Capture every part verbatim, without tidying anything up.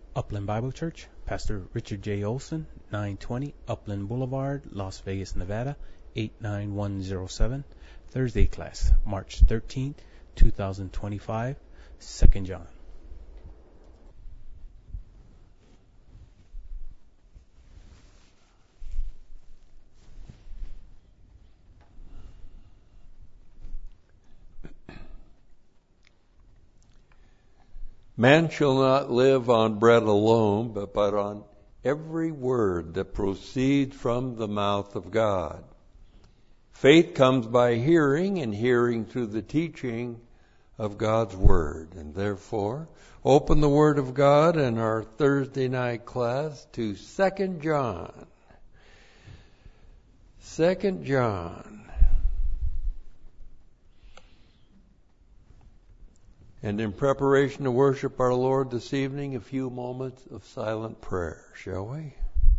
Upland Bible Church, Pastor Richard J. Olson, nine twenty Upland Boulevard, Las Vegas, Nevada, eight nine one zero seven. Thursday class, March thirteenth, two thousand twenty-five, Second John. Man shall not live on bread alone, but, but on every word that proceeds from the mouth of God. Faith comes by hearing, and hearing through the teaching of God's Word. And therefore, open the Word of God in our Thursday night class to Second John. Second John. And in preparation to worship our Lord this evening, a few moments of silent prayer, shall we?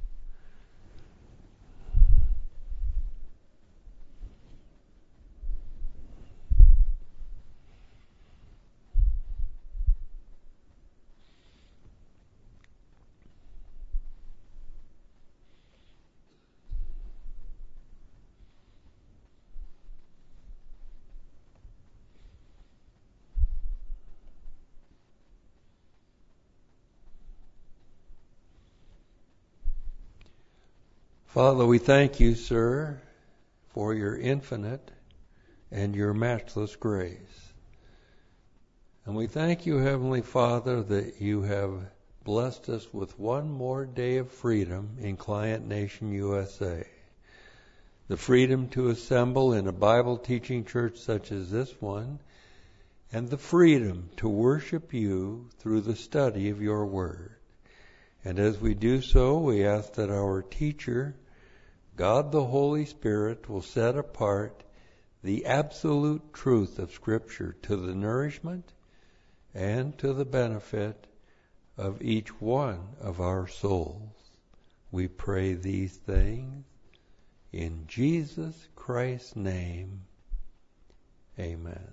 Father, we thank you, sir, for your infinite and your matchless grace. And we thank you, Heavenly Father, that you have blessed us with one more day of freedom in Client Nation U S A. The freedom to assemble in a Bible teaching church such as this one, and the freedom to worship you through the study of your word. And as we do so, we ask that our teacher, God the Holy Spirit, will set apart the absolute truth of Scripture to the nourishment and to the benefit of each one of our souls. We pray these things in Jesus Christ's name. Amen.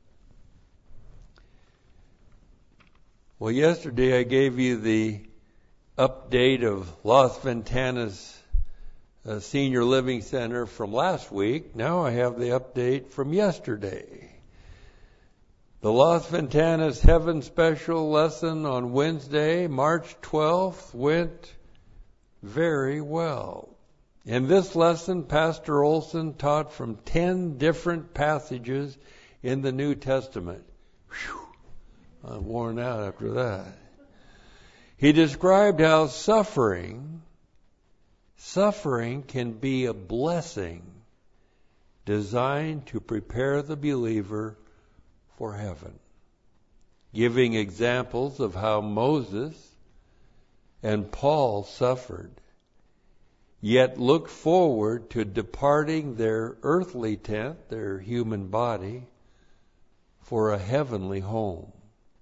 Well, yesterday I gave you the update of Las Ventanas uh, Senior Living Center from last week. Now I have the update from yesterday. The Las Ventanas Heaven Special lesson on Wednesday, March twelfth, went very well. In this lesson, Pastor Olson taught from ten different passages in the New Testament. Whew, I'm worn out after that. He described how suffering, suffering can be a blessing designed to prepare the believer for heaven, giving examples of how Moses and Paul suffered, yet looked forward to departing their earthly tent, their human body, for a heavenly home.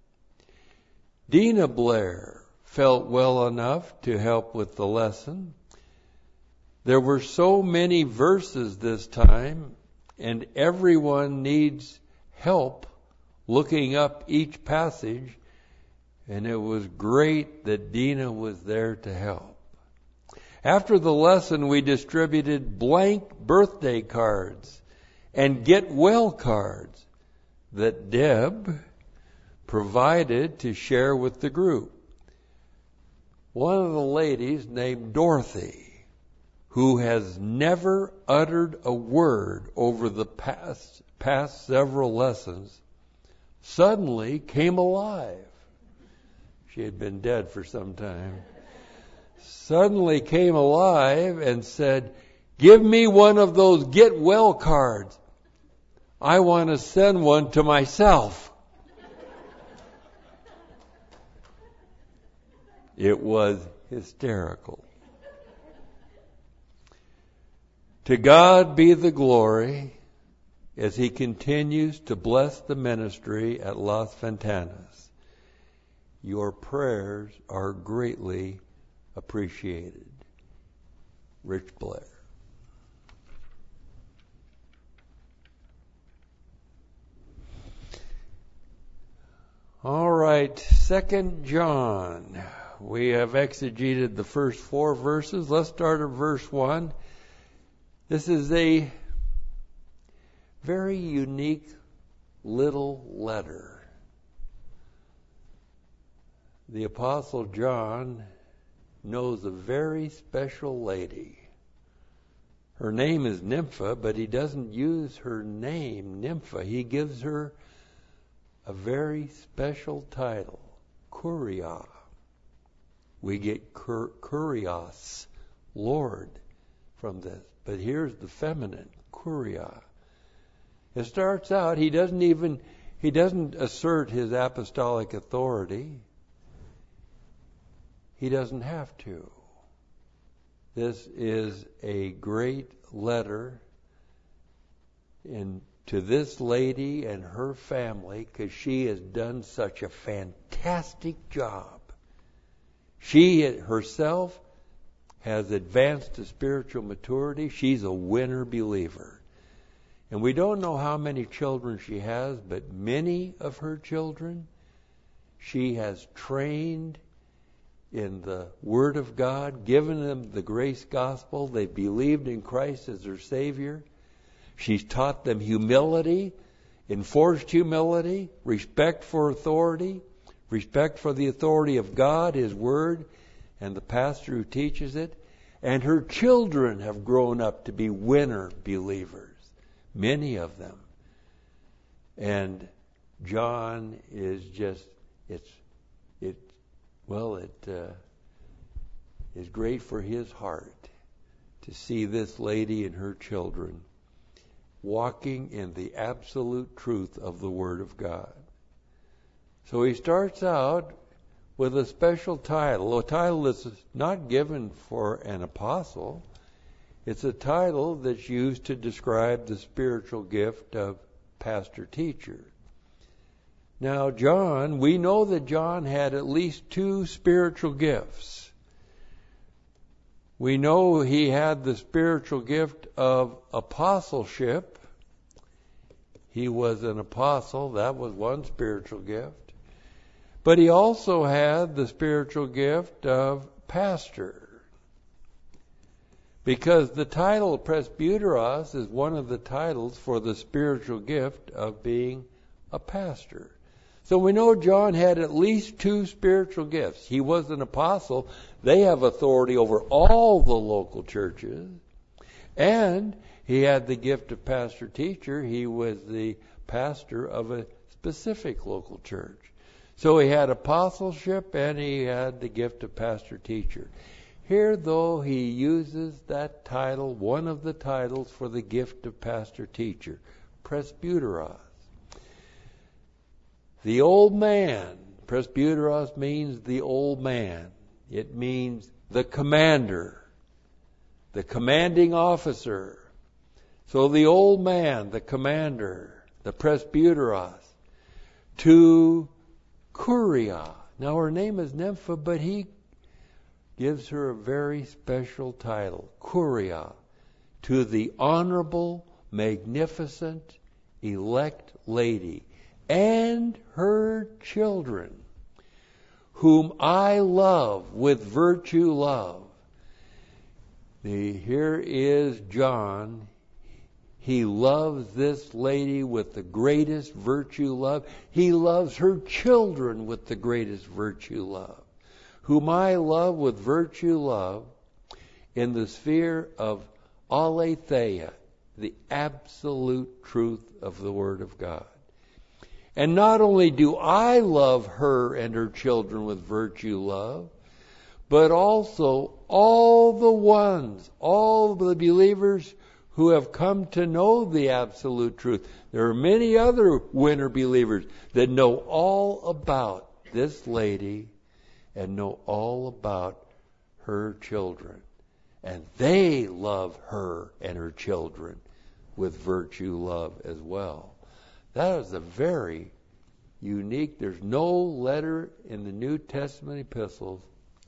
Dina Blair felt well enough to help with the lesson. There were so many verses this time, and everyone needs help looking up each passage, and it was great that Dina was there to help. After the lesson, we distributed blank birthday cards and get well cards that Deb provided to share with the group. One of the ladies named Dorothy, who has never uttered a word over the past, past several lessons, suddenly came alive. She had been dead for some time. Suddenly came alive and said, "Give me one of those get well cards. I want to send one to myself." It was hysterical. To God be the glory as He continues to bless the ministry at Las Ventanas. Your prayers are greatly appreciated. Rich Blair. All right, Second John. we have exegeted the first four verses. Let's start at verse one. This is a very unique little letter. The Apostle John knows a very special lady. Her name is Nympha, but he doesn't use her name, Nympha. He gives her a very special title, Kuria. We get kur- Kurios, Lord, from this. But here's the feminine, Kuria. It starts out, he doesn't even, he doesn't assert his apostolic authority. He doesn't have to. This is a great letter in, to this lady and her family, because she has done such a fantastic job. She herself has advanced to spiritual maturity. She's a winner believer. And we don't know how many children she has, but many of her children she has trained in the Word of God, given them the grace gospel. They believed in Christ as their Savior. She's taught them humility, enforced humility, respect for authority, respect for the authority of God, His Word, and the pastor who teaches it. And her children have grown up to be winner believers, many of them. And John is just, it's, it, well, it uh, is great for his heart to see this lady and her children walking in the absolute truth of the Word of God. So he starts out with a special title, a title that's not given for an apostle. It's a title that's used to describe the spiritual gift of pastor-teacher. Now, John, we know that John had at least two spiritual gifts. We know he had the spiritual gift of apostleship. He was an apostle. That was one spiritual gift. But he also had the spiritual gift of pastor. Because the title presbyteros is one of the titles for the spiritual gift of being a pastor. So we know John had at least two spiritual gifts. He was an apostle. They have authority over all the local churches. And he had the gift of pastor-teacher. He was the pastor of a specific local church. So he had apostleship and he had the gift of pastor-teacher. Here, though, he uses that title, one of the titles for the gift of pastor-teacher, presbyteros. The old man, presbyteros means the old man. It means the commander, the commanding officer. So the old man, the commander, the presbyteros, to Kuria. Now her name is Nympha, but he gives her a very special title, Kuria, to the honorable, magnificent, elect lady, and her children, whom I love with virtue love. The, here is John. He loves this lady with the greatest virtue love. He loves her children with the greatest virtue love. Whom I love with virtue love in the sphere of aletheia, the absolute truth of the Word of God. And not only do I love her and her children with virtue love, but also all the ones, all the believers who have come to know the absolute truth. There are many other winner believers that know all about this lady and know all about her children. And they love her and her children with virtue love as well. That is a very unique, there's no letter in the New Testament epistles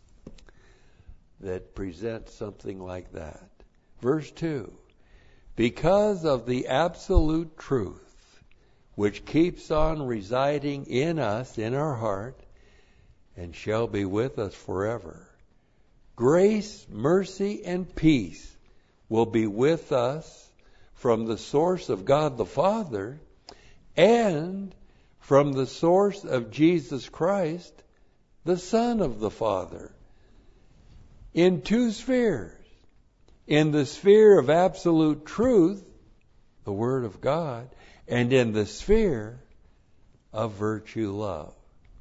that presents something like that. Verse two, because of the absolute truth which keeps on residing in us, in our heart, and shall be with us forever. Grace, mercy, and peace will be with us from the source of God the Father and from the source of Jesus Christ, the Son of the Father, in two spheres. In the sphere of absolute truth, the Word of God, and in the sphere of virtue love.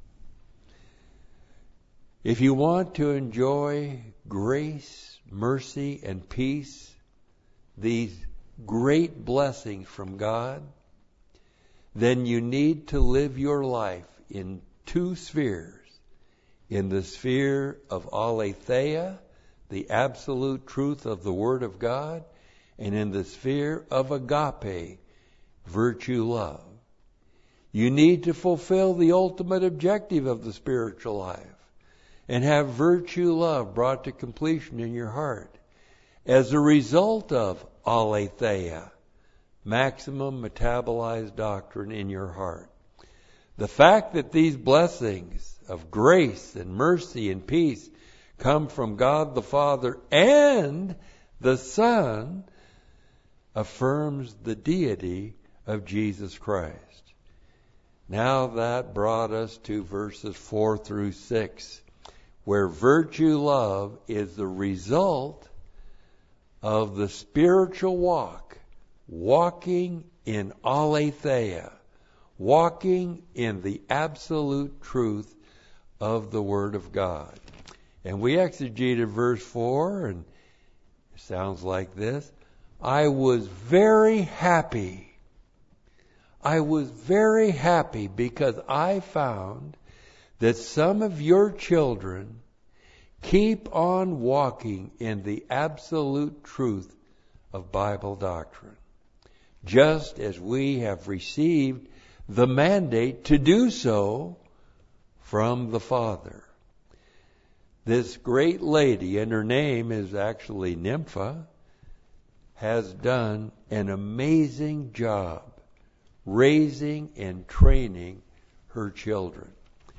If you want to enjoy grace, mercy, and peace, these great blessings from God, then you need to live your life in two spheres. In the sphere of aletheia, the absolute truth of the Word of God, and in the sphere of agape, virtue love. You need to fulfill the ultimate objective of the spiritual life and have virtue love brought to completion in your heart as a result of aletheia, maximum metabolized doctrine in your heart. The fact that these blessings of grace and mercy and peace come from God the Father and the Son affirms the deity of Jesus Christ. Now that brought us to verses four through six, where virtue love is the result of the spiritual walk, walking in aletheia, walking in the absolute truth of the Word of God. And we exegeted verse four, and it sounds like this. I was very happy. I was very happy because I found that some of your children keep on walking in the absolute truth of Bible doctrine, just as we have received the mandate to do so from the Father. This great lady, and her name is actually Nympha, has done an amazing job raising and training her children.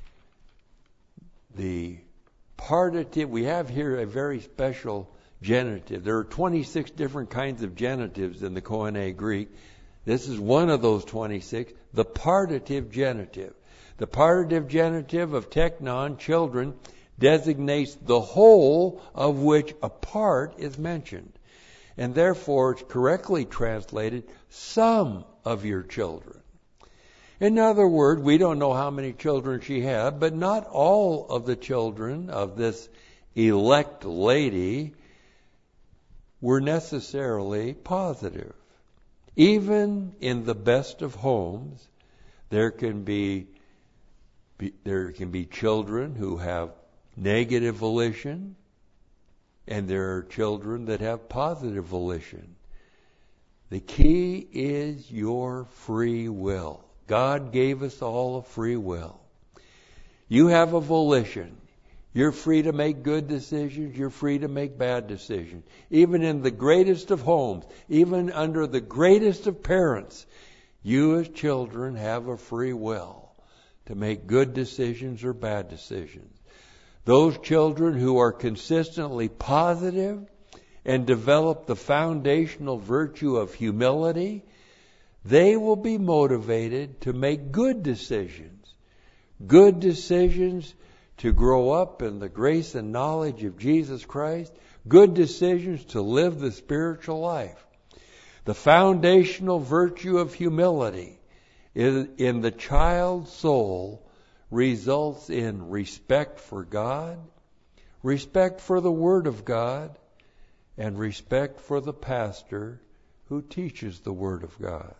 The partitive, we have here a very special genitive. There are twenty-six different kinds of genitives in the Koine Greek. This is one of those twenty-six, the partitive genitive. The partitive genitive of teknon, children, designates the whole of which a part is mentioned. And therefore it's correctly translated, some of your children. In other words, we don't know how many children she had, but not all of the children of this elect lady were necessarily positive. Even in the best of homes, there can be, be there can be children who have negative volition, and there are children that have positive volition. The key is your free will. God gave us all a free will. You have a volition. You're free to make good decisions. You're free to make bad decisions. Even in the greatest of homes, even under the greatest of parents, you as children have a free will to make good decisions or bad decisions. Those children who are consistently positive and develop the foundational virtue of humility, they will be motivated to make good decisions. Good decisions to grow up in the grace and knowledge of Jesus Christ. Good decisions to live the spiritual life. The foundational virtue of humility in the child's soul results in respect for God, respect for the Word of God, and respect for the pastor who teaches the Word of God.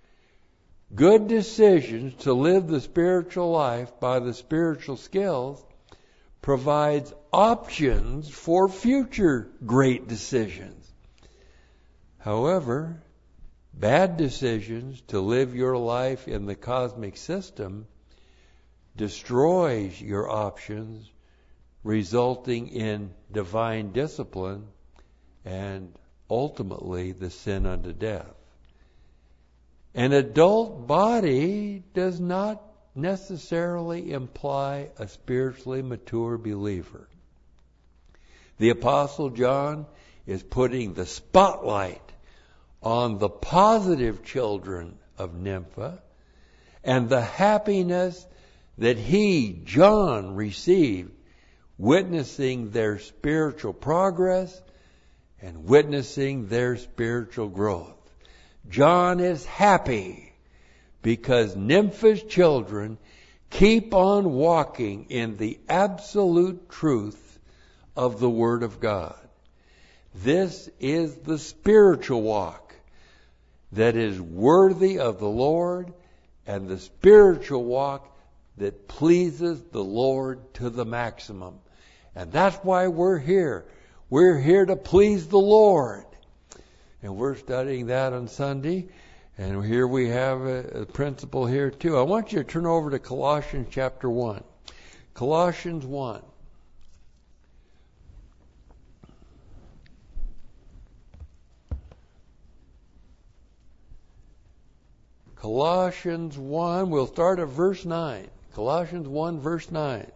Good decisions to live the spiritual life by the spiritual skills provides options for future great decisions. However, bad decisions to live your life in the cosmic system destroys your options, resulting in divine discipline and ultimately the sin unto death. An adult body does not necessarily imply a spiritually mature believer. The Apostle John is putting the spotlight on the positive children of Nympha and the happiness that he, John, received witnessing their spiritual progress and witnessing their spiritual growth. John is happy because Nympha's children keep on walking in the absolute truth of the Word of God. This is the spiritual walk that is worthy of the Lord and the spiritual walk that pleases the Lord to the maximum. And that's why we're here. We're here to please the Lord. And we're studying that on Sunday. And here we have a, a principle here too. I want you to turn over to Colossians chapter one. Colossians one. Colossians one, we'll start at verse nine. Colossians one, verse nine.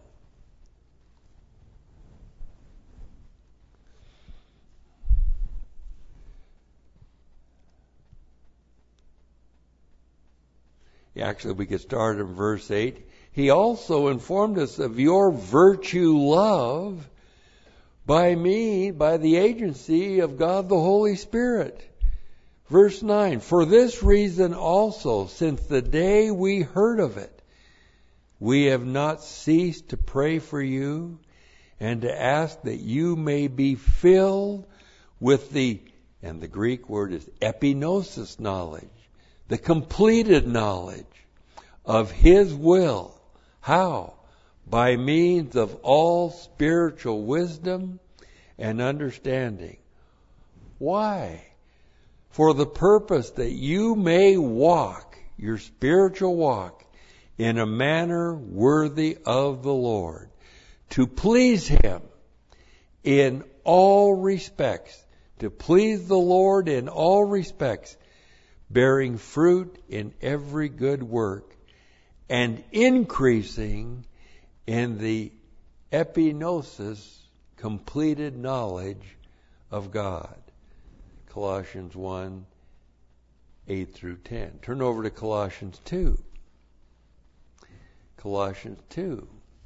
Actually, we could start in verse eight. He also informed us of your virtue love by me, by the agency of God the Holy Spirit. Verse nine, for this reason also, since the day we heard of it, we have not ceased to pray for you and to ask that you may be filled with the, and the Greek word is epignosis knowledge, the completed knowledge of His will. How? By means of all spiritual wisdom and understanding. Why? For the purpose that you may walk, your spiritual walk, in a manner worthy of the Lord, to please Him in all respects, to please the Lord in all respects, bearing fruit in every good work, and increasing in the epignosis, completed knowledge of God. Colossians one, eight through ten. Turn over to Colossians two. Colossians two.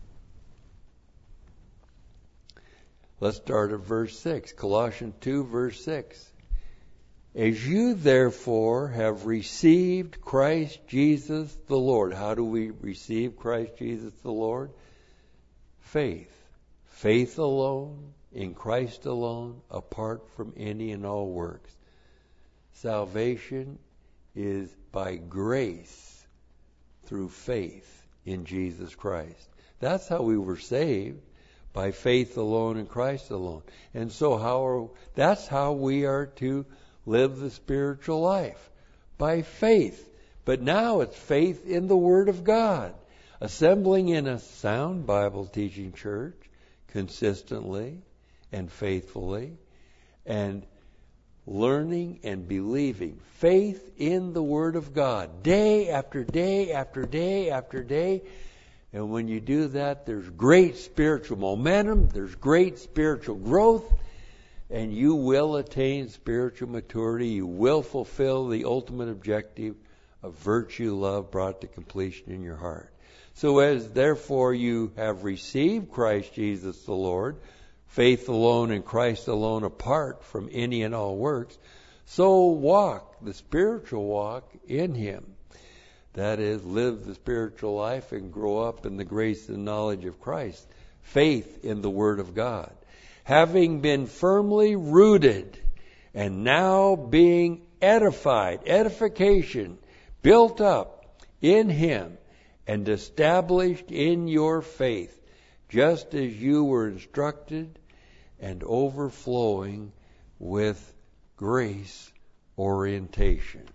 Let's start at verse six. Colossians two, verse six. As you therefore have received Christ Jesus the Lord. How do we receive Christ Jesus the Lord? Faith. Faith alone, in Christ alone, apart from any and all works. Salvation is by grace through faith in Jesus Christ. That's how we were saved, by faith alone in Christ alone. And so how are, that's how we are to live the spiritual life, by faith. But now it's faith in the Word of God. Assembling in a sound Bible teaching church consistently and faithfully, and learning and believing. Faith in the Word of God, day after day after day after day. And when you do that, there's great spiritual momentum, there's great spiritual growth, and you will attain spiritual maturity. You will fulfill the ultimate objective of virtue, love brought to completion in your heart. So as therefore you have received Christ Jesus the Lord, faith alone in Christ alone apart from any and all works, so walk the spiritual walk in Him. That is, live the spiritual life and grow up in the grace and knowledge of Christ. Faith in the Word of God. Having been firmly rooted and now being edified, edification, built up in Him and established in your faith, just as you were instructed, and overflowing with grace orientation.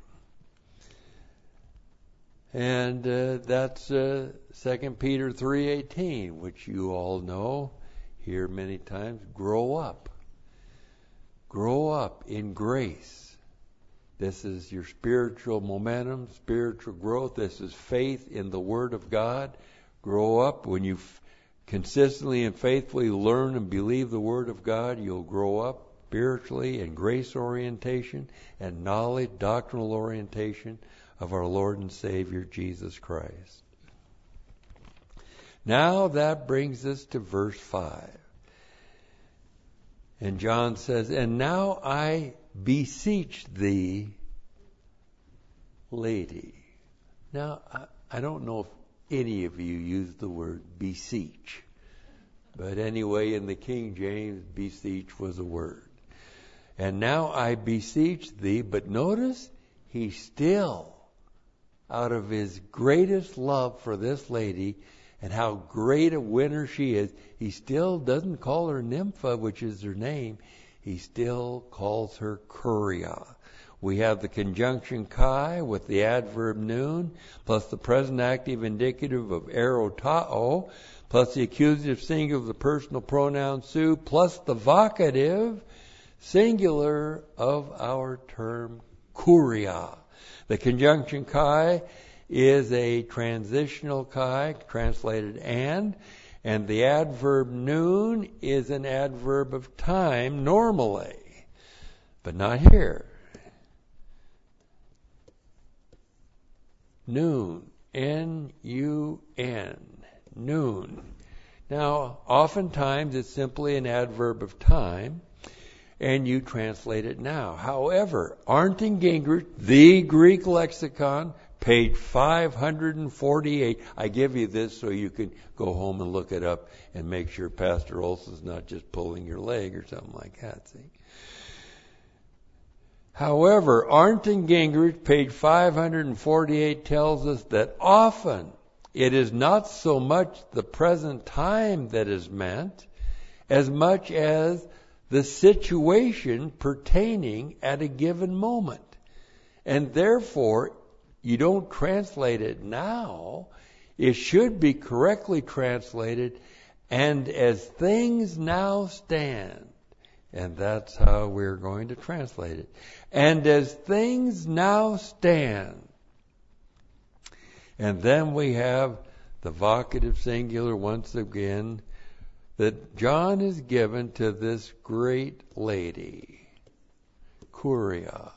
And uh, that's uh, Second Peter three eighteen, which you all know, hear many times. Grow up. Grow up in grace, This is your spiritual momentum, spiritual growth. This is faith in the Word of God. Grow up. When you f- consistently and faithfully learn and believe the Word of God, you'll grow up spiritually in grace orientation and knowledge, doctrinal orientation of our Lord and Savior Jesus Christ. Now that brings us to verse five. And John says, "And now I beseech thee, lady." Now, I, I don't know if any of you use the word beseech. But anyway, in the King James, beseech was a word. "And now I beseech thee," but notice, he still, out of his greatest love for this lady, and how great a winner she is, he still doesn't call her Nympha, which is her name. He still calls her Kuria. We have the conjunction kai with the adverb noon, plus the present active indicative of erotao, plus the accusative singular of the personal pronoun su, plus the vocative singular of our term Kuria. The conjunction kai is a transitional kai, translated and, and the adverb noon is an adverb of time normally, but not here. Noon, N U N, noon. Now, oftentimes it's simply an adverb of time, and you translate it now. However, Arndt and Gingrich, the Greek lexicon, page five hundred forty-eight. I give you this so you can go home and look it up and make sure Pastor Olson's not just pulling your leg or something like that. See? However, Arndt and Gingrich, page five hundred forty-eight, tells us that often it is not so much the present time that is meant as much as the situation pertaining at a given moment. And therefore, you don't translate it now. It should be correctly translated, "and as things now stand." And that's how we're going to translate it. "And as things now stand." And then we have the vocative singular once again that John is given to this great lady, Kuria.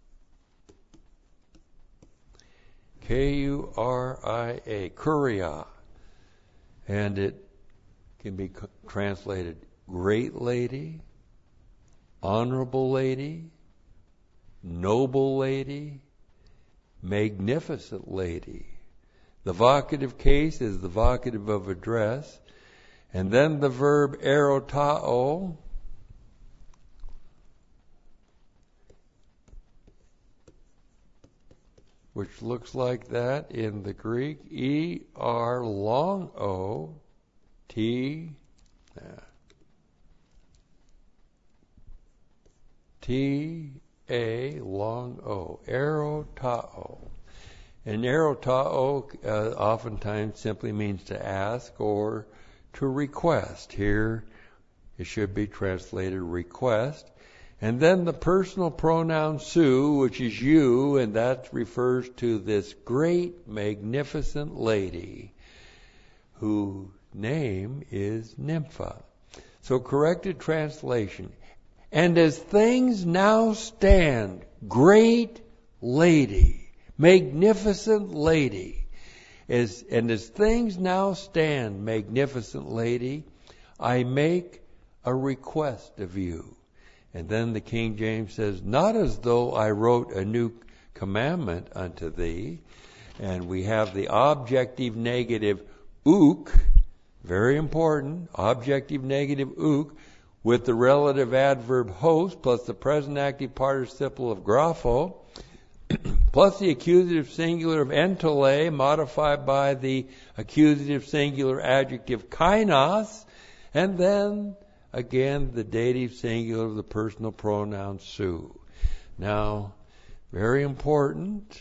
K U R I A, Kuria. And it can be translated great lady, honorable lady, noble lady, magnificent lady. The vocative case is the vocative of address. And then the verb erotao, which looks like that in the Greek, E R long O T T A long O, erotao. And erotao uh, oftentimes simply means to ask or to request. Here it should be translated request. And then the personal pronoun su, which is you, and that refers to this great, magnificent lady whose name is Nympha. So corrected translation. And as things now stand, great lady, magnificent lady, as, and as things now stand, magnificent lady, I make a request of you. And then the King James says, not as though I wrote a new commandment unto thee. And we have the objective negative ook, very important, objective negative ook, with the relative adverb host, plus the present active participle of grapho, plus the accusative singular of entole, modified by the accusative singular adjective kainos, and then again, the dative singular of the personal pronoun su. Now, very important,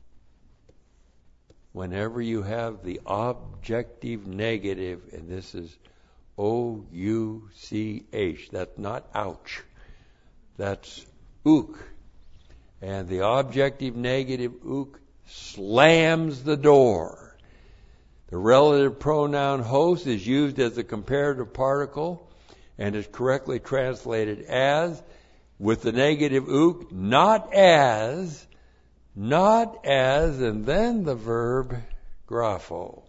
whenever you have the objective negative, and this is O U C H, that's not ouch, that's ook. And the objective negative ook slams the door. The relative pronoun host is used as a comparative particle and is correctly translated as, with the negative ook, not as, not as, and then the verb grapho.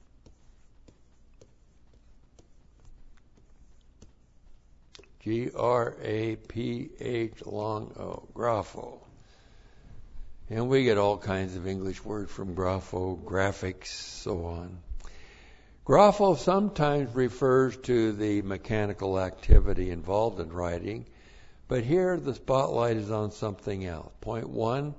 G R A P H long O, grapho. And we get all kinds of English words from grapho, graphics, so on. Grapho sometimes refers to the mechanical activity involved in writing, but here the spotlight is on something else. Point one,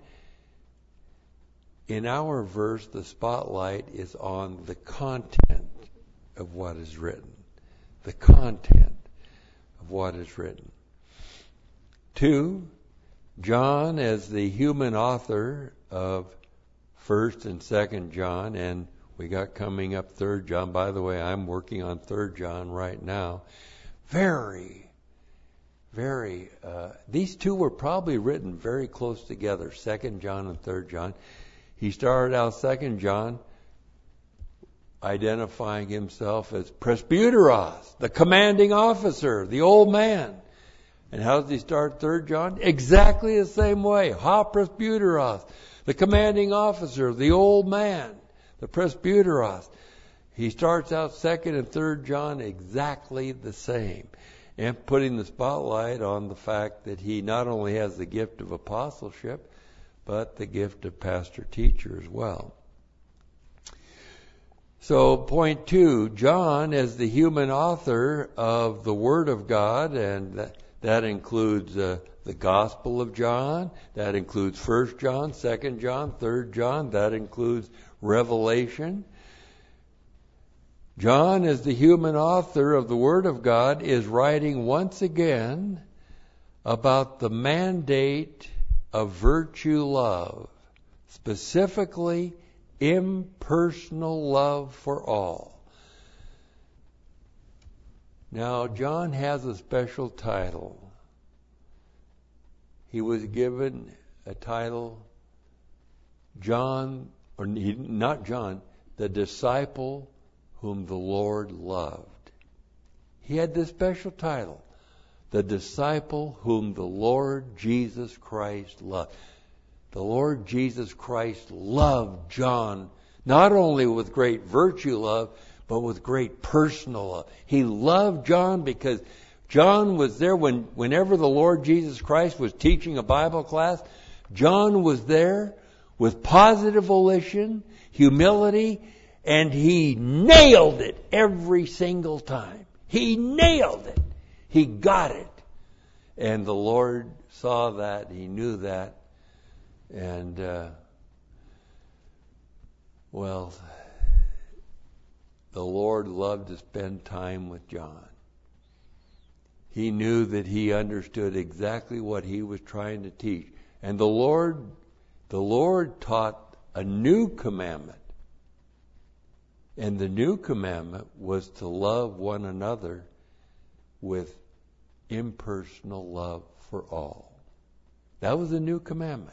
in our verse, the spotlight is on the content of what is written. The content of what is written. Two, John, as the human author of First and Second John, and we got coming up Third John. By the way, I'm working on Third John right now. Very, very. Uh, these two were probably written very close together. Second John and Third John. He started out Second John identifying himself as presbyteros, the commanding officer, the old man. And how does he start Third John? Exactly the same way. Ha presbyteros, the commanding officer, the old man, the presbyteros. He starts out Second and Third John exactly the same, and putting the spotlight on the fact that he not only has the gift of apostleship, but the gift of pastor-teacher as well. So, point two, John, as the human author of the Word of God, and that, that includes uh, the Gospel of John, that includes First John, Second John, Third John, that includes Revelation. John, as the human author of the Word of God, is writing once again about the mandate of virtue love, specifically impersonal love for all. Now, John has a special title. He was given a title, John, or not John, the disciple whom the Lord loved. He had this special title, the disciple whom the Lord Jesus Christ loved. The Lord Jesus Christ loved John, not only with great virtue love, but with great personal love. He loved John because John was there when, whenever the Lord Jesus Christ was teaching a Bible class. John was there with positive volition, humility, and he nailed it every single time. He nailed it. He got it. And the Lord saw that. He knew that. And, uh, well, the Lord loved to spend time with John. He knew that he understood exactly what he was trying to teach. And the Lord, the Lord taught a new commandment. And the new commandment was to love one another with impersonal love for all. That was a new commandment.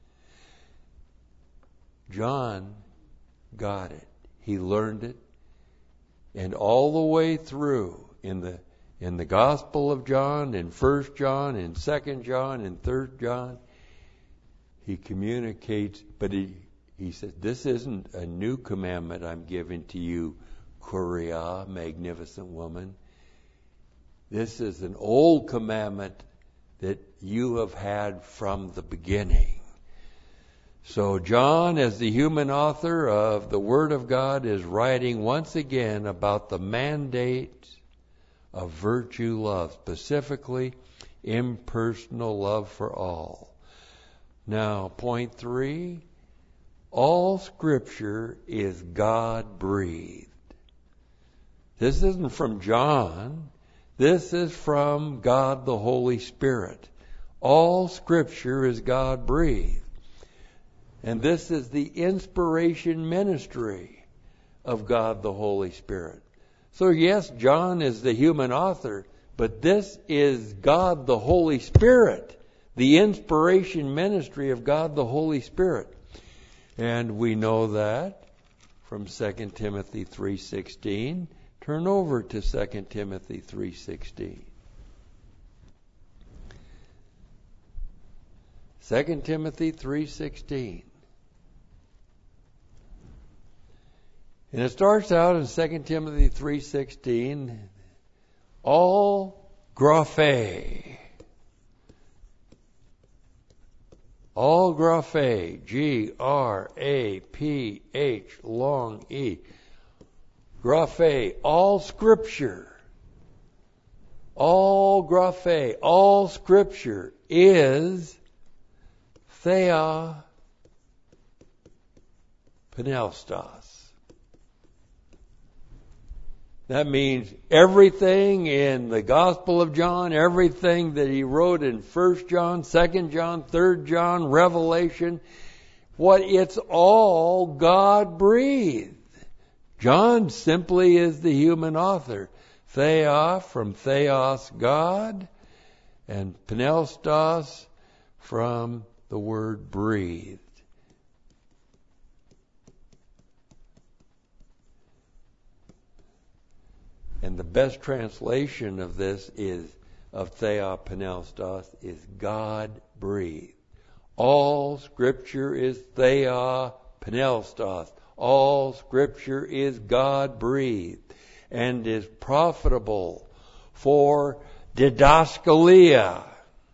John got it. He learned it. And all the way through in the in the Gospel of John, in First John, in Second John, in Third John, he communicates, but he he says, this isn't a new commandment I'm giving to you, Kuria, magnificent woman. This is an old commandment that you have had from the beginning. So John, as the human author of the Word of God, is writing once again about the mandate of virtue love, specifically impersonal love for all. Now, point three, all Scripture is God-breathed. This isn't from John. This is from God the Holy Spirit. All Scripture is God-breathed. And this is the inspiration ministry of God the Holy Spirit. So yes, John is the human author, but this is God the Holy Spirit the inspiration ministry of God the Holy Spirit. And we know that from Second Timothy three sixteen. Turn over to Second Timothy three sixteen. Second Timothy three sixteen. And it starts out in Second Timothy three sixteen, all graphe. All graphe, G R A P H, long E. Graphe, all Scripture. All graphe, all Scripture is Thea Penelstos. That means everything in the Gospel of John, everything that he wrote in First John, Second John, Third John, Revelation, what it's all God breathed. John simply is the human author. Thea from Theos, God, and Penelstos from the word breathed. And the best translation of this is, of Thea Penelstos, is God breathed. All Scripture is Thea Penelstos. All Scripture is God breathed and is profitable for didaskalia.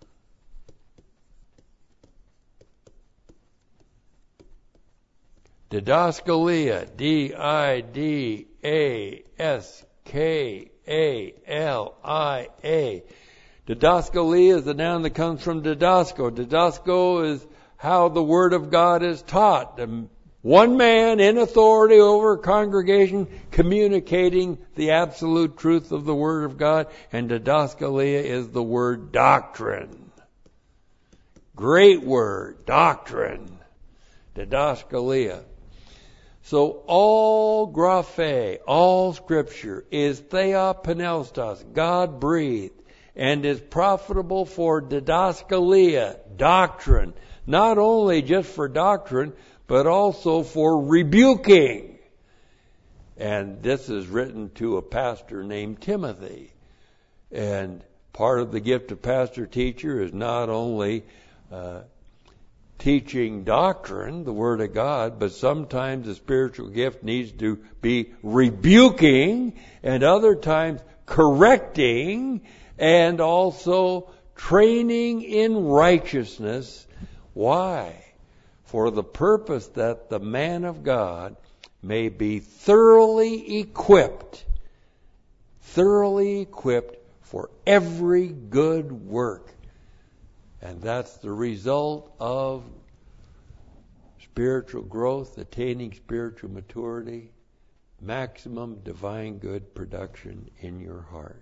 Didaskalia, D I D A S K A L I A. Didaskalia is the noun that comes from didasko. Didasko is how the Word of God is taught. One man in authority over a congregation communicating the absolute truth of the Word of God. And didaskalia is the word doctrine. Great word, doctrine. Didaskalia. So all graphe, all Scripture is Thea Penelstos, God breathed, and is profitable for didaskalia, doctrine. Not only just for doctrine, but also for rebuking. And this is written to a pastor named Timothy. And part of the gift of pastor-teacher is not only uh, teaching doctrine, the Word of God, but sometimes the spiritual gift needs to be rebuking, and other times correcting, and also training in righteousness. Why? For the purpose that the man of God may be thoroughly equipped, thoroughly equipped for every good work. And that's the result of spiritual growth, attaining spiritual maturity, maximum divine good production in your heart.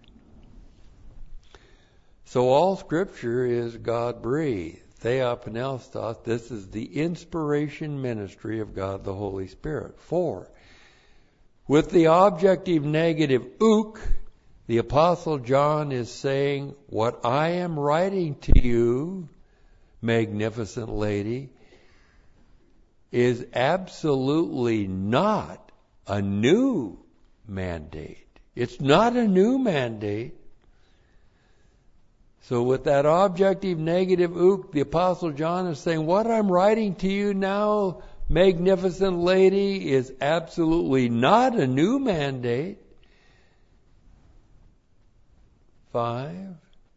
So all Scripture is God-breathed. Thea Penelstos, this is the inspiration ministry of God the Holy Spirit. Four, with the objective negative uk, the Apostle John is saying, what I am writing to you, magnificent lady, is absolutely not a new mandate. It's not a new mandate. So with that objective negative uk, the Apostle John is saying, what I'm writing to you now, magnificent lady, is absolutely not a new mandate. Five,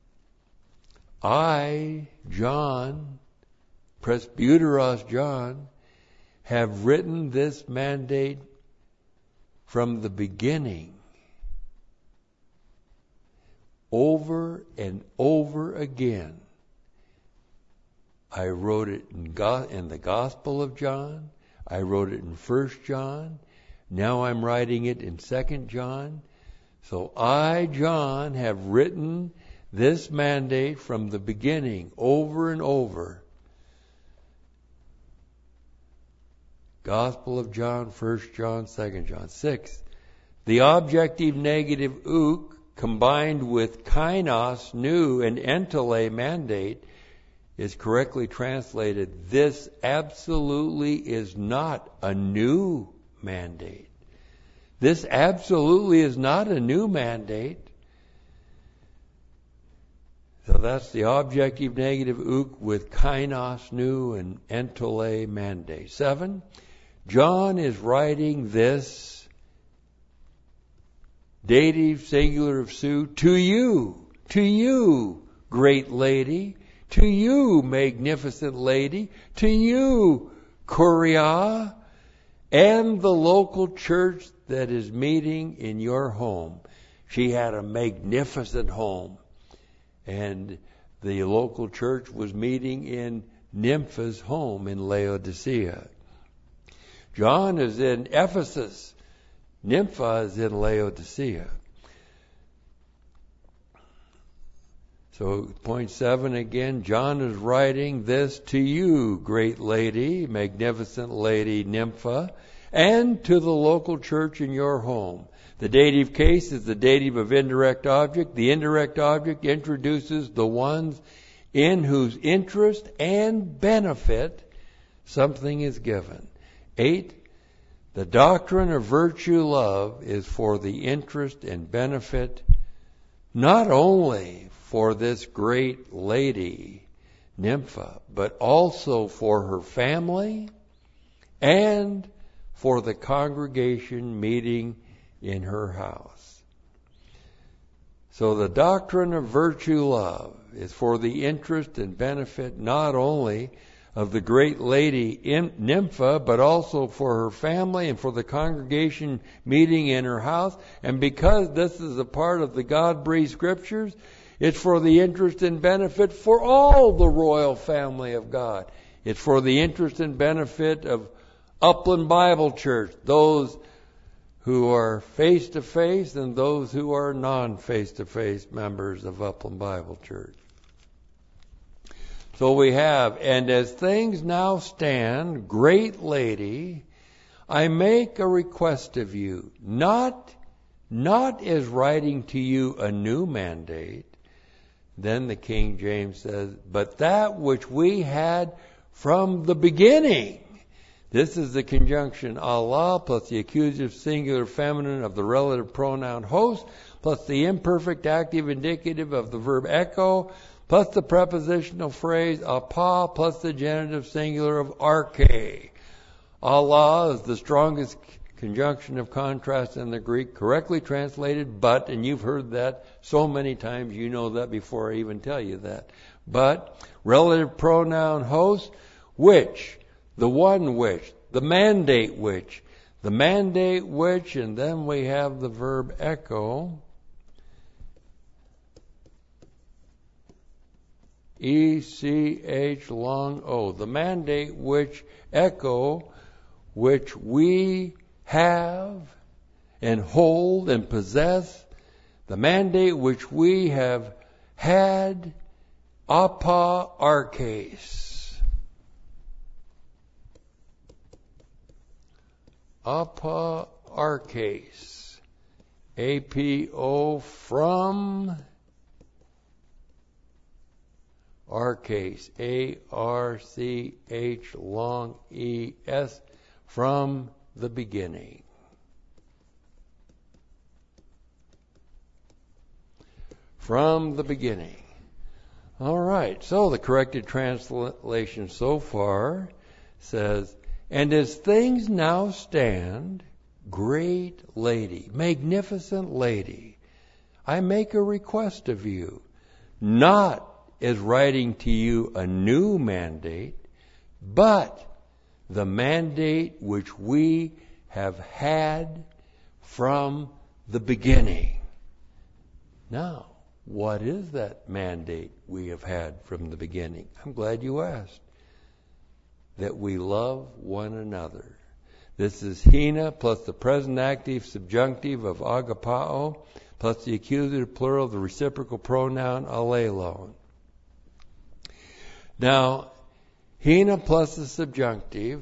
I, John, Presbyteros John, have written this mandate from the beginning, over and over again. I wrote it in, Go- in the Gospel of John. I wrote it in First John. Now I'm writing it in Second John. So I, John, have written this mandate from the beginning, over and over. Gospel of John, First John, Second John. Six, the objective negative uk combined with kainos, new, and entele mandate is correctly translated, this absolutely is not a new mandate. This absolutely is not a new mandate. So that's the objective negative uk with kainos new and entole mandate. Seven, John is writing this dative singular of su to you, to you, great lady, to you, magnificent lady, to you, Kuria, and the local church that is meeting in your home. She had a magnificent home. And the local church was meeting in Nympha's home in Laodicea. John is in Ephesus. Nympha is in Laodicea. So point seven again, John is writing this to you, great lady, magnificent lady, Nympha, and to the local church in your home. The dative case is the dative of indirect object. The indirect object introduces the ones in whose interest and benefit something is given. Eight, the doctrine of virtue love is for the interest and benefit not only for this great lady, Nympha, but also for her family and for the congregation meeting in her house. So the doctrine of virtue love is for the interest and benefit not only of the great lady Nympha, but also for her family and for the congregation meeting in her house. And because this is a part of the God-breathed scriptures, it's for the interest and benefit for all the royal family of God. It's for the interest and benefit of Upland Bible Church, those who are face-to-face and those who are non-face-to-face members of Upland Bible Church. So we have, and as things now stand, great lady, I make a request of you, not, not as writing to you a new mandate. Then the King James says, but that which we had from the beginning. This is the conjunction Allah plus the accusative singular feminine of the relative pronoun host plus the imperfect active indicative of the verb echo plus the prepositional phrase apa plus the genitive singular of arche. Allah is the strongest conjunction of contrast in the Greek, correctly translated but, and you've heard that so many times, you know that before I even tell you that. But, relative pronoun host, which, the one which, the mandate which, the mandate which, and then we have the verb echo. E C H long O. The mandate which echo, which we have and hold and possess. The mandate which we have had, apa arches. Apa arches. A P O from arches. A R C H long E S. From the beginning. From the beginning. All right. So the corrected translation so far says, and as things now stand, great lady, magnificent lady, I make a request of you, not as writing to you a new mandate, but the mandate which we have had from the beginning. Now, what is that mandate we have had from the beginning? I'm glad you asked. That we love one another. This is hina plus the present active subjunctive of agapao plus the accusative plural of the reciprocal pronoun alelon. Now, hina plus the subjunctive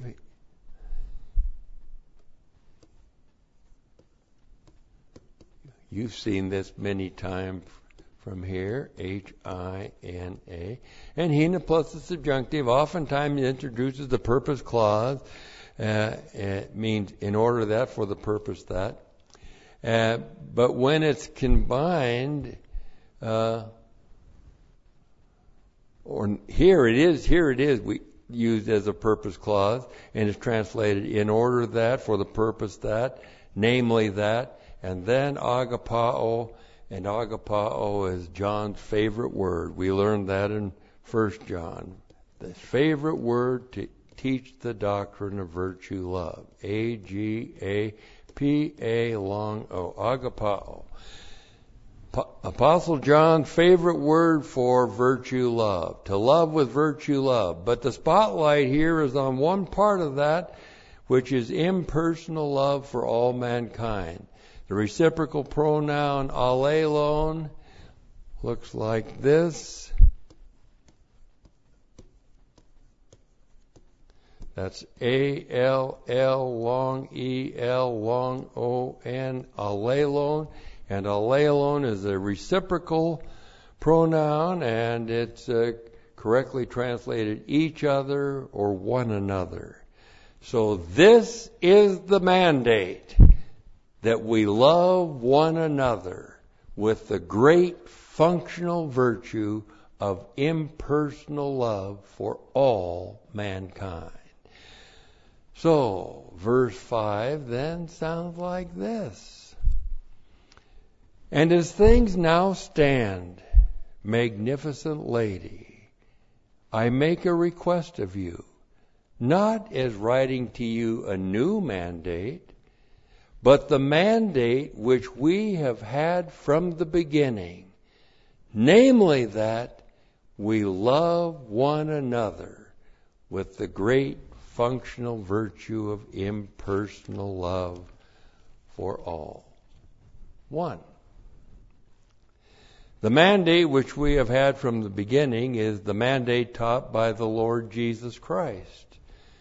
you've seen this many times from here, H I N A. And Hina plus the subjunctive oftentimes introduces the purpose clause. Uh, it means in order that, for the purpose that. Uh, but when it's combined, uh, or here it is, here it is, we used as a purpose clause, and it's translated in order that, for the purpose that, namely that, and then agapao, and agapao is John's favorite word. We learned that in First John. The favorite word to teach the doctrine of virtue love. A G A P A long O. Agapao. Apostle John's favorite word for virtue love. To love with virtue love. But the spotlight here is on one part of that, which is impersonal love for all mankind. The reciprocal pronoun allelon looks like this. That's A L L long E L long O N, allelon. And allelon is a reciprocal pronoun, and it's uh, correctly translated each other or one another. So this is the mandate, that we love one another with the great functional virtue of impersonal love for all mankind. So, verse five then sounds like this. And as things now stand, magnificent lady, I make a request of you, not as writing to you a new mandate, but the mandate which we have had from the beginning, namely that we love one another with the great functional virtue of impersonal love for all. One. The mandate which we have had from the beginning is the mandate taught by the Lord Jesus Christ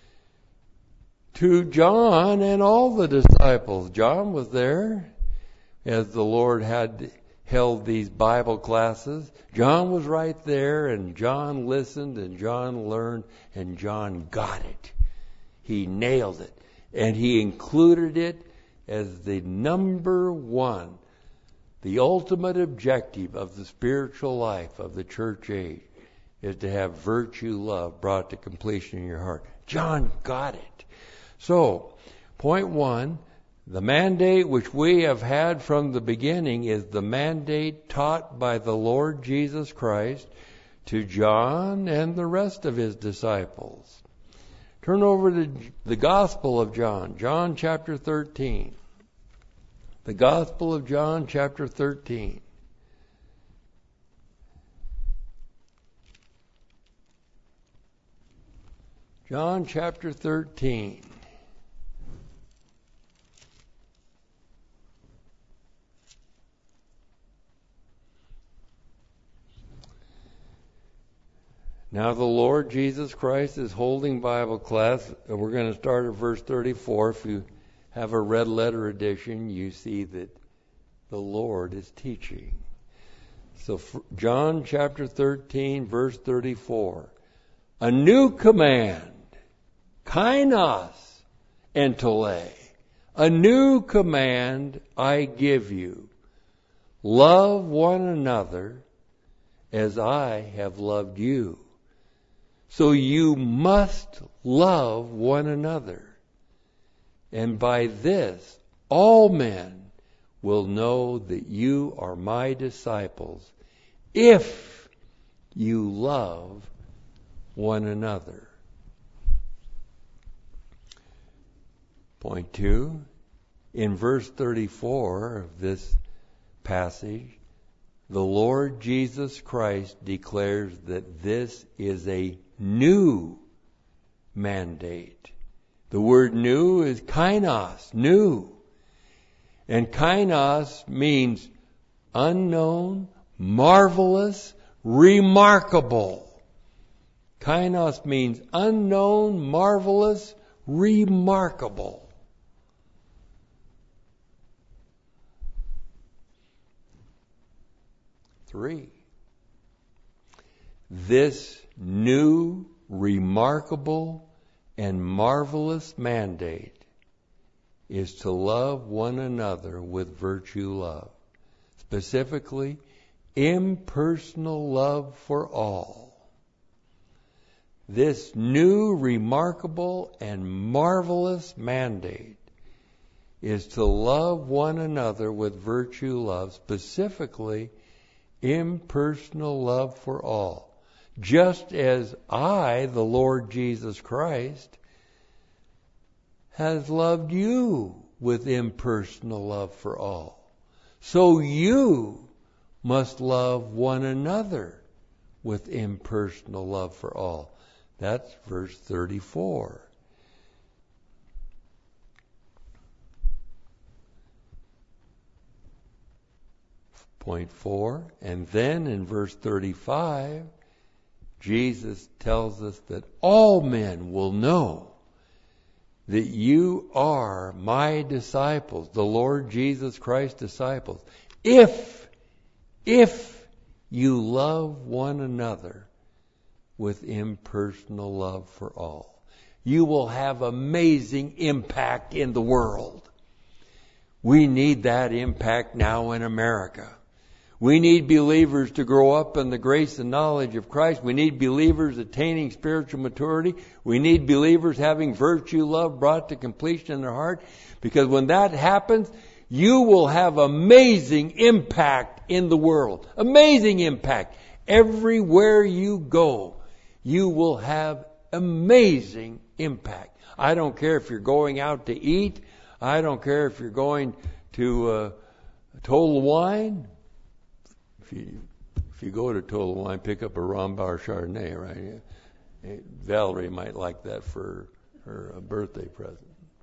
to John and all the disciples. John was there as the Lord had held these Bible classes. John was right there, and John listened, and John learned, and John got it. He nailed it, and he included it as the number one, the ultimate objective of the spiritual life of the church age is to have virtue love brought to completion in your heart. John got it. So, point one, the mandate which we have had from the beginning is the mandate taught by the Lord Jesus Christ to John and the rest of his disciples. Turn over to the Gospel of John, John chapter thirteen. The Gospel of John chapter thirteen. John chapter thirteen. Now the Lord Jesus Christ is holding Bible class. We're going to start at verse thirty-four. If you have a red letter edition, you see that the Lord is teaching. So John chapter thirteen, verse thirty-four. A new command, kainos entole. A new command I give you. Love one another as I have loved you. So you must love one another. And by this, all men will know that you are my disciples if you love one another. Point two, in verse thirty-four of this passage, the Lord Jesus Christ declares that this is a new mandate. The word new is kainos, new. And kainos means unknown, marvelous, remarkable. Kainos means unknown, marvelous, remarkable. three. This new, remarkable, and marvelous mandate is to love one another with virtue love. Specifically, impersonal love for all. This new, remarkable, and marvelous mandate is to love one another with virtue love, specifically impersonal love for all. Just as I, the Lord Jesus Christ, has loved you with impersonal love for all. So you must love one another with impersonal love for all. That's verse thirty-four. Point four. And then in verse thirty-five, Jesus tells us that all men will know that you are my disciples, the Lord Jesus Christ's disciples, if, if you love one another with impersonal love for all. You will have amazing impact in the world. We need that impact now in America. We need believers to grow up in the grace and knowledge of Christ. We need believers attaining spiritual maturity. We need believers having virtue love brought to completion in their heart. Because when that happens, you will have amazing impact in the world. Amazing impact. Everywhere you go, you will have amazing impact. I don't care if you're going out to eat. I don't care if you're going to uh, Total Wine. If you, if you go to Total Wine, pick up a Rombar Chardonnay, right? Valerie might like that for her birthday present.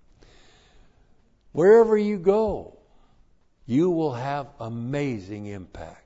Wherever you go, you will have amazing impact.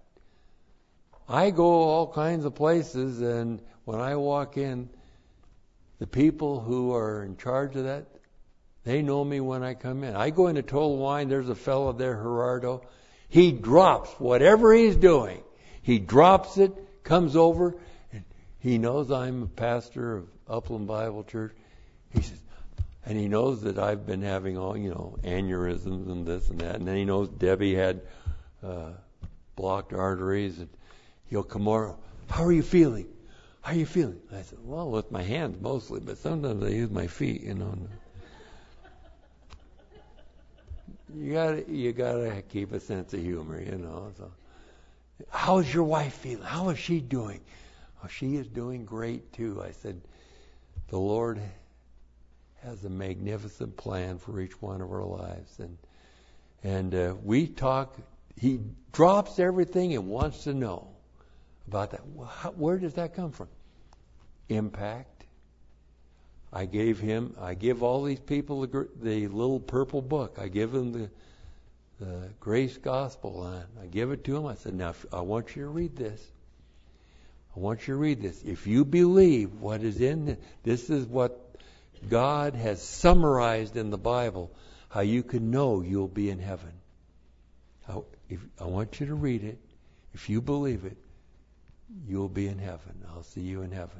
I go all kinds of places, and when I walk in, the people who are in charge of that, they know me when I come in. I go into Total Wine, there's a fellow there, Gerardo. He drops whatever he's doing. He drops it, comes over, and he knows I'm a pastor of Upland Bible Church. He says, and he knows that I've been having all, you know, aneurysms and this and that. And then he knows Debbie had uh, blocked arteries. And he'll come over. How are you feeling? How are you feeling? I said, well, with my hands mostly, but sometimes I use my feet, you know. You gotta, you gotta keep a sense of humor, you know. So, how's your wife feeling? How is she doing? Oh, she is doing great too. I said, the Lord has a magnificent plan for each one of our lives, and and uh, we talk. He drops everything and wants to know about that. How, where does that come from? Impact. I gave him, I give all these people the, the little purple book. I give them the, the Grace Gospel. And I give it to them. I said, now, I want you to read this. I want you to read this. If you believe what is in it, this is what God has summarized in the Bible, how you can know you'll be in heaven. I, if, I want you to read it. If you believe it, you'll be in heaven. I'll see you in heaven.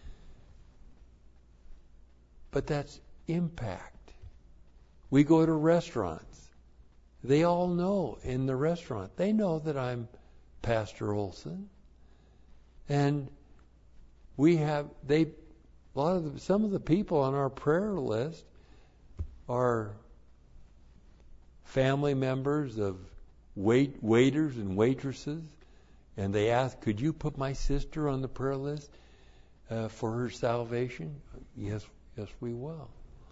But that's impact. We go to restaurants. They all know in the restaurant. They know that I'm Pastor Olson. And we have, they, a lot of the, some of the people on our prayer list are family members of wait, waiters and waitresses. And they ask, could you put my sister on the prayer list uh, for her salvation? Yes, yes, we will.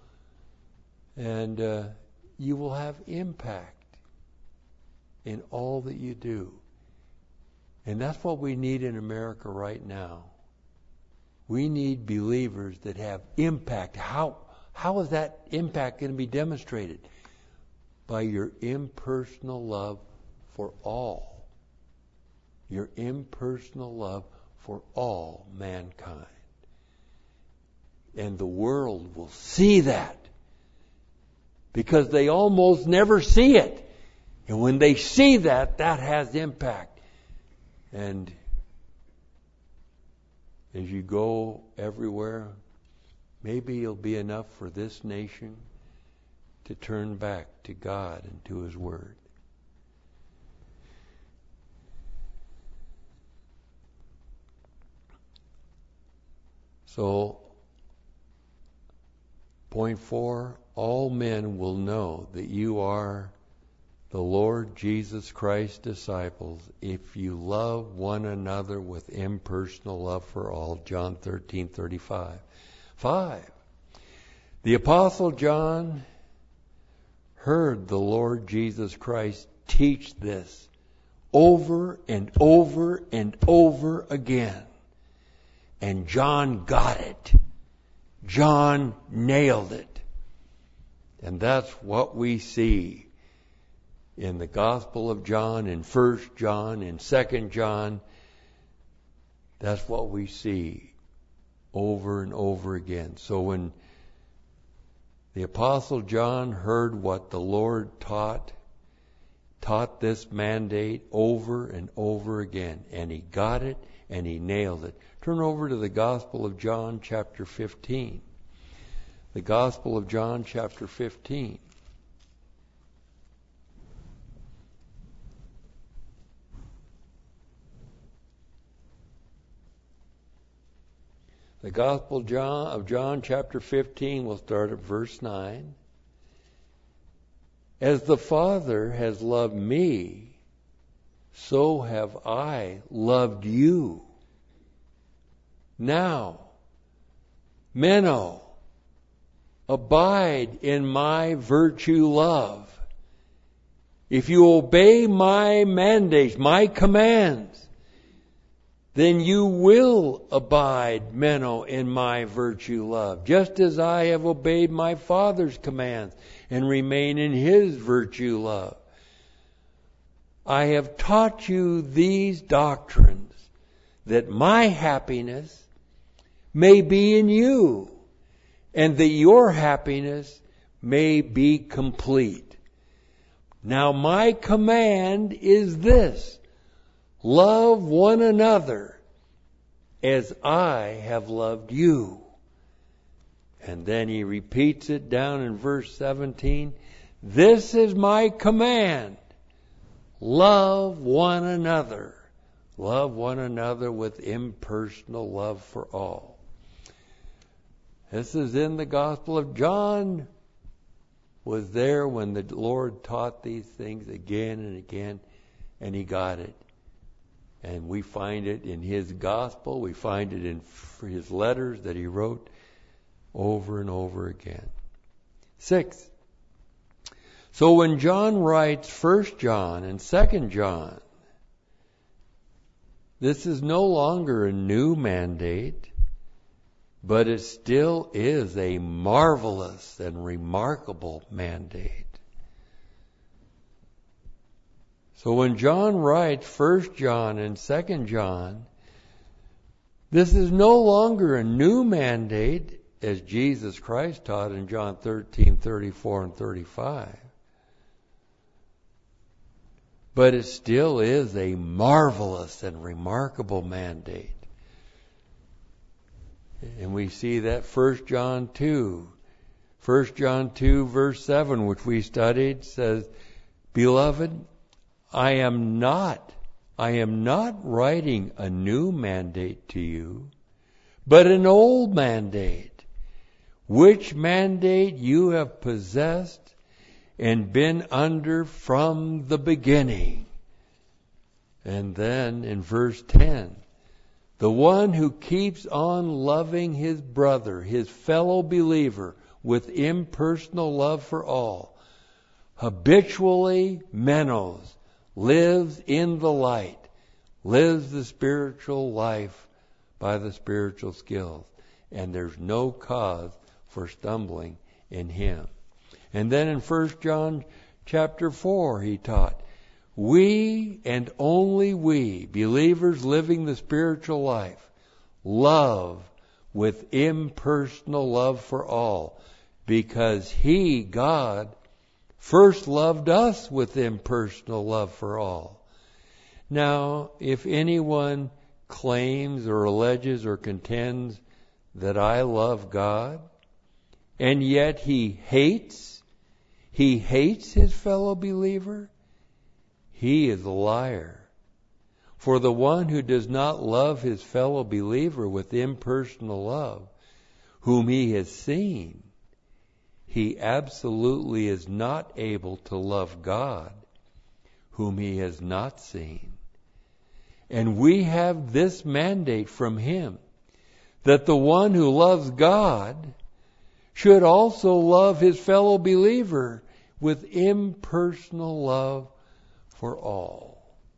And uh, you will have impact in all that you do. And that's what we need in America right now. We need believers that have impact. How, how is that impact going to be demonstrated? By your impersonal love for all. Your impersonal love for all mankind. And the world will see that. Because they almost never see it. And when they see that, that has impact. And as you go everywhere, maybe it'll be enough for this nation to turn back to God and to His Word. So, point four, all men will know that you are the Lord Jesus Christ's disciples if you love one another with impersonal love for all. John thirteen thirty-five. Five. The Apostle John heard the Lord Jesus Christ teach this over and over and over again. And John got it. John nailed it. And that's what we see in the Gospel of John, in First John, in Second John. That's what we see over and over again. So when the Apostle John heard what the Lord taught, taught this mandate over and over again, and he got it and he nailed it. Turn over to the Gospel of John, chapter fifteen. The Gospel of John, chapter fifteen. The Gospel John, of John, chapter fifteen, we'll start at verse nine. As the Father has loved me, so have I loved you. Now, Meno, abide in my virtue love. If you obey my mandates, my commands, then you will abide, Meno, in my virtue love, just as I have obeyed my Father's commands and remain in His virtue love. I have taught you these doctrines, that my happiness may be in you, and that your happiness may be complete. Now my command is this: love one another as I have loved you. And then he repeats it down in verse seventeen. This is my command: love one another. Love one another with impersonal love for all. This is in the Gospel of John. Was there when the Lord taught these things again and again, and he got it. And we find it in his Gospel. We find it in his letters that he wrote over and over again. Six. So when John writes First John and Second John, this is no longer a new mandate, but it still is a marvelous and remarkable mandate. So when John writes First John and Second John, this is no longer a new mandate, as Jesus Christ taught in John thirteen thirty-four and thirty-five. But it still is a marvelous and remarkable mandate. And we see that First John two. First John two verse seven, which we studied, says, Beloved, I am not, I am not writing a new mandate to you, but an old mandate, which mandate you have possessed and been under from the beginning. And then in verse ten, the one who keeps on loving his brother, his fellow believer, with impersonal love for all, habitually menos, lives in the light, lives the spiritual life by the spiritual skills, and there's no cause for stumbling in him. And then in First John chapter four, he taught, we and only we, believers living the spiritual life, love with impersonal love for all, because He, God, first loved us with impersonal love for all. Now, if anyone claims or alleges or contends that I love God, and yet he hates, he hates his fellow believer, he is a liar. For the one who does not love his fellow believer with impersonal love, whom he has seen, he absolutely is not able to love God, whom he has not seen. And we have this mandate from him, that the one who loves God should also love his fellow believer with impersonal love for all.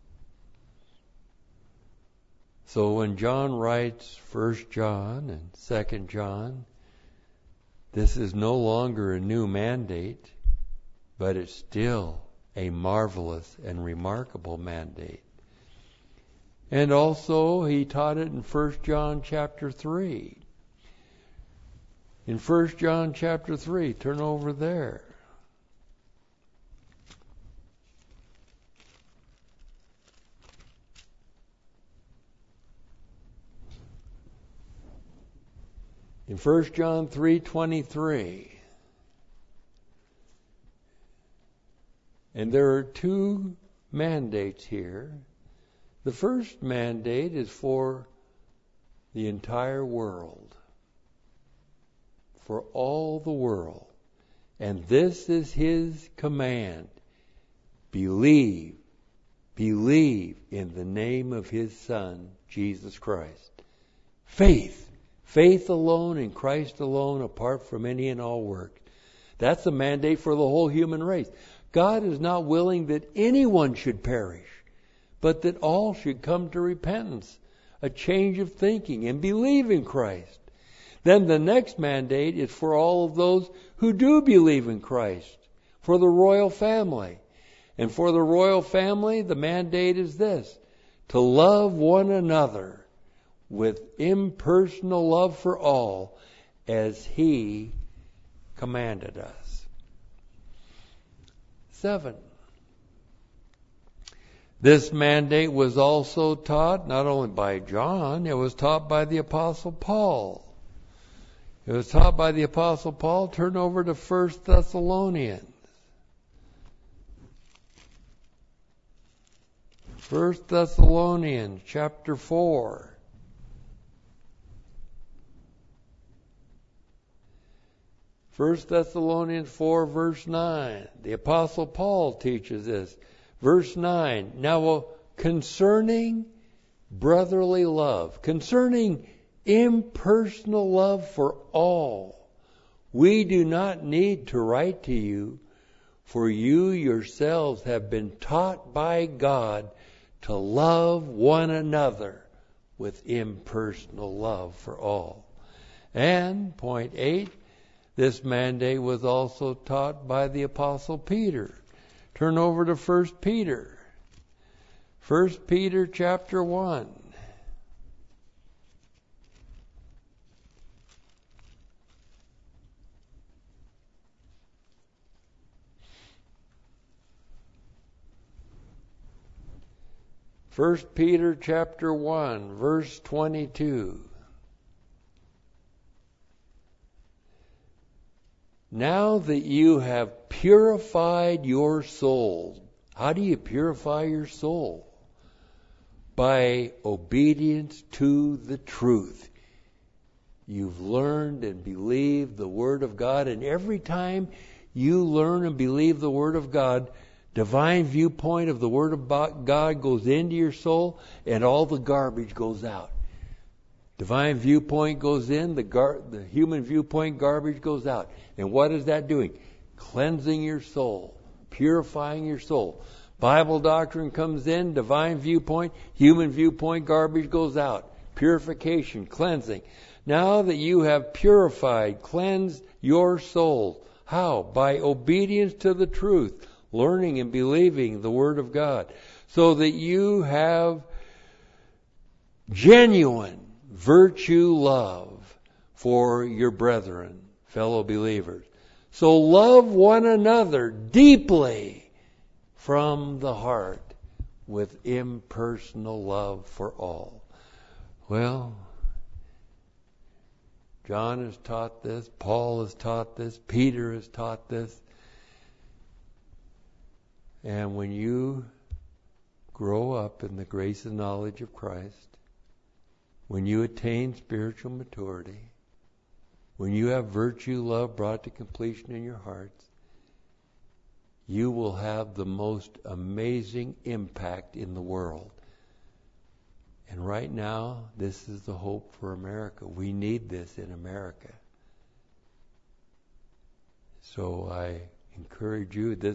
So when John writes First John and Second John, this is no longer a new mandate, but it's still a marvelous and remarkable mandate. And also he taught it in First John chapter three. In First John chapter three, turn over there. In First John three twenty-three, and there are two mandates here. The first mandate is for the entire world, for all the world. And this is his command. Believe, believe in the name of his Son, Jesus Christ. Faith. Faith alone in Christ alone, apart from any and all work. That's the mandate for the whole human race. God is not willing that anyone should perish, but that all should come to repentance, a change of thinking, and believe in Christ. Then the next mandate is for all of those who do believe in Christ, for the royal family. And for the royal family, the mandate is this: to love one another with impersonal love for all, as he commanded us. Seven. This mandate was also taught not only by John, it was taught by the Apostle Paul. It was taught by the Apostle Paul. Turn over to First Thessalonians. First Thessalonians chapter four. First Thessalonians four verse nine. The Apostle Paul teaches this. Verse nine. Now concerning brotherly love, concerning impersonal love for all, we do not need to write to you, for you yourselves have been taught by God to love one another with impersonal love for all. And point eight, this mandate was also taught by the Apostle Peter. Turn over to First Peter. First Peter chapter one. First Peter chapter one, verse twenty-two. Now that you have purified your soul. How do you purify your soul? By obedience to the truth. You've learned and believed the Word of God, and every time you learn and believe the Word of God, divine viewpoint of the Word of God goes into your soul, and all the garbage goes out. Divine viewpoint goes in, the, gar- the human viewpoint garbage goes out. And what is that doing? Cleansing your soul, purifying your soul. Bible doctrine comes in, divine viewpoint, human viewpoint garbage goes out. Purification, cleansing. Now that you have purified, cleansed your soul. How? By obedience to the truth, learning and believing the Word of God, so that you have genuine virtue love for your brethren, fellow believers. So love one another deeply from the heart with impersonal love for all. Well, John has taught this, Paul has taught this, Peter has taught this. And when you grow up in the grace and knowledge of Christ, when you attain spiritual maturity, when you have virtue, love brought to completion in your hearts, you will have the most amazing impact in the world. And right now, this is the hope for America. We need this in America. So I encourage you, this,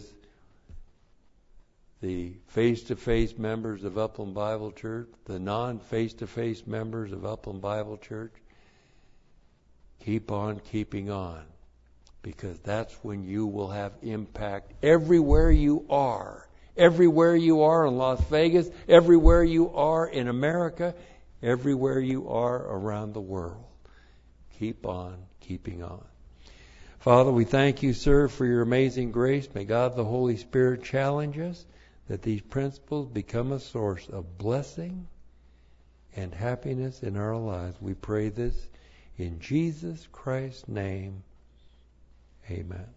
the face-to-face members of Upland Bible Church, the non-face-to-face members of Upland Bible Church, keep on keeping on. Because that's when you will have impact everywhere you are. Everywhere you are in Las Vegas, everywhere you are in America, everywhere you are around the world. Keep on keeping on. Father, we thank you, sir, for your amazing grace. May God the Holy Spirit challenge us that these principles become a source of blessing and happiness in our lives. We pray this in Jesus Christ's name. Amen.